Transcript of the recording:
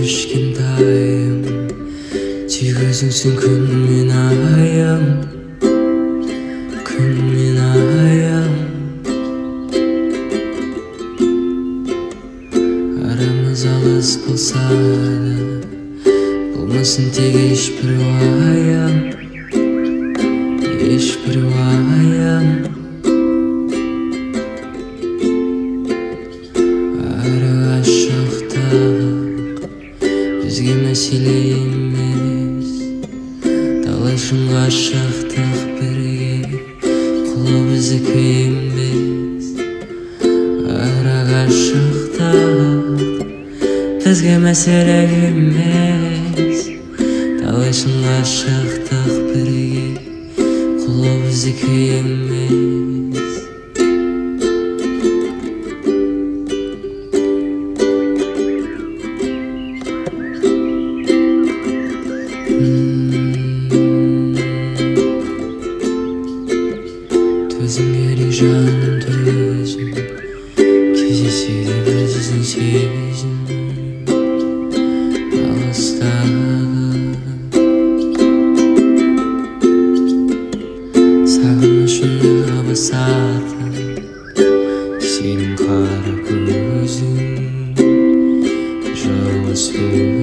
кішкентайым тигізіңсің күн мен айым, күн мен айым. Арамыз алыс болса да болмасын тек ешбір уайым, ешбір уайым. Ары ғашықтық бізге мәселе емес, талай шын ғашықтық бірге құлы біздікі емес. Ары ғашықтық бізге мәселе емес, талай шын ғашықтық бірге құлы біздікі емес. Төзім керек жаным, төзім кездессе де біздің сезім алыстағы. Сағынышымды басатын сенің қара көзің, жылы сөз